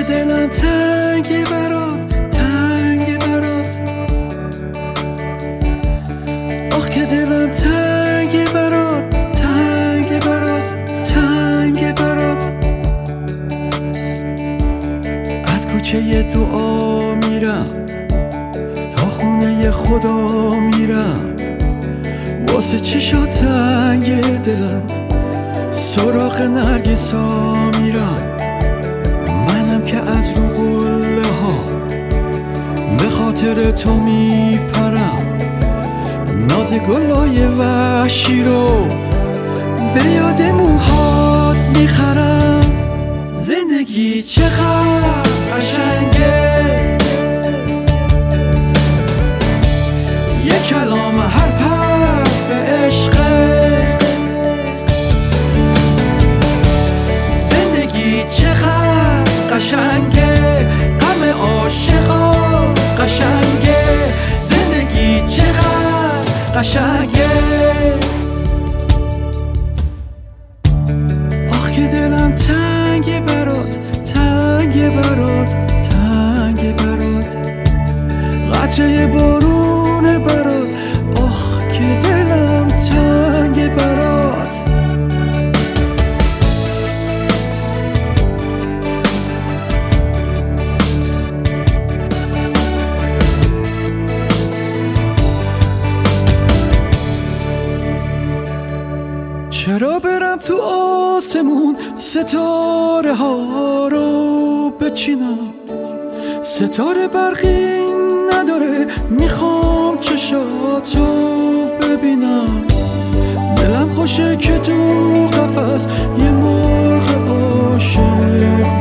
دلم تنگه برات، تنگه برات، آخ که دلم تنگه برات، تنگه برات، تنگه برات. از کوچه دعا میرم تا خونه خدا میرم، واسه چشات تنگ دلم سراغ نرگسا میرم. منم که از رو قله ها به خاطر تو میپرم، ناز گلای وحشی رو به یاد موهات میخرم. زندگی چقدر قشنگه، یک کلام حرف عشقه. زندگی چقدر قشنگه، غم عاشقا قشنگه. زندگی چقدر قشنگه، آخ که دلم تنگه برات، تنگه برات، تنگه برات. قطره بارونه برات، آخ که دلم تنگه برات. چرا برم تو آسمون ستاره ها رو بچینم؟ ستاره برقی نداره، میخوام چشاتو ببینم. دلم خوشه که تو قفس یه مرغ عاشق